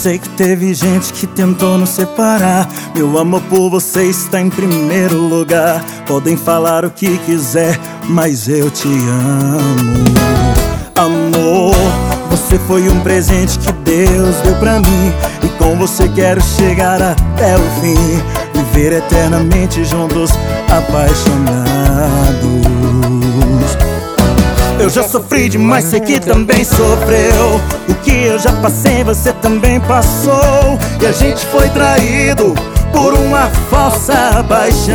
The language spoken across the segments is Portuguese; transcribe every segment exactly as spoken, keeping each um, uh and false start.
sei que teve gente que tentou nos separar. Meu amor por você está em primeiro lugar. Podem falar o que quiser, mas eu te amo. Amor, você foi um presente que Deus deu pra mim, e com você quero chegar até o fim, viver eternamente juntos, apaixonados. Eu já sofri demais, sei que também sofreu. O que eu já passei, você também passou. E a gente foi traído por uma falsa paixão.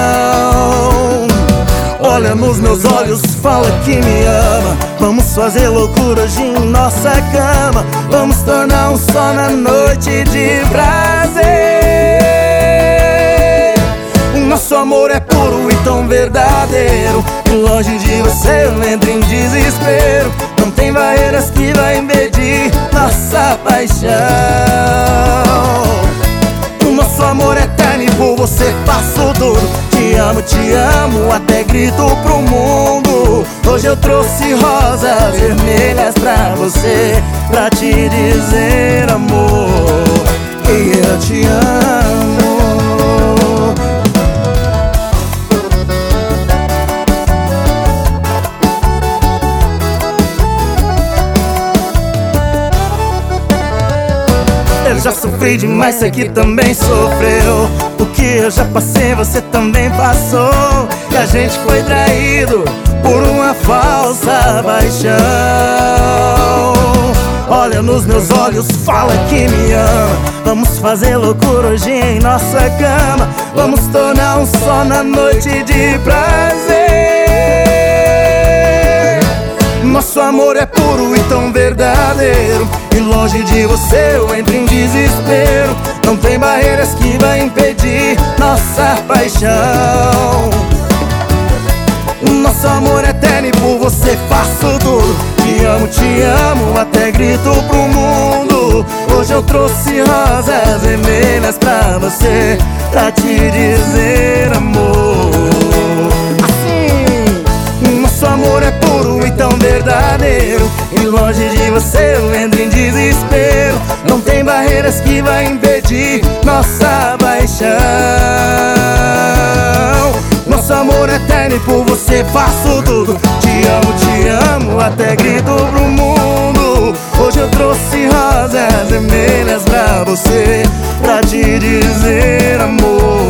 Olha nos meus olhos, fala que me ama. Vamos fazer loucura hoje em nossa cama. Vamos tornar um só na noite de prazer. O nosso amor é puro e tão verdadeiro, e longe de você eu entro em desespero. Não tem barreiras que vai impedir nossa paixão. O nosso amor é eterno e por você faço tudo. Te amo, te amo, até grito pro mundo. Hoje eu trouxe rosas vermelhas pra você, pra te dizer, amor, que eu te amo. Eu já sofri demais, sei que também sofreu. O que eu já passei, você também passou. E a gente foi traído por uma falsa paixão. Olha nos meus olhos, fala que me ama. Vamos fazer loucura hoje em nossa cama. Vamos tornar um só na noite de prazer. Nosso amor é puro e tão verdadeiro, e longe de você eu entro em desespero. Não tem barreiras que vai impedir nossa paixão. Nosso amor é eterno e por você faço tudo. Te amo, te amo, até grito pro mundo. Hoje eu trouxe rosas vermelhas pra você, pra te dizer, amor, assim. Nosso amor é puro e tão verdadeiro, e longe de você eu entro em desespero. Não tem barreiras que vai impedir nossa paixão. Nosso amor é eterno e por você faço tudo. Te amo, te amo, até grito pro mundo. Hoje eu trouxe rosas vermelhas pra você, pra te dizer, amor,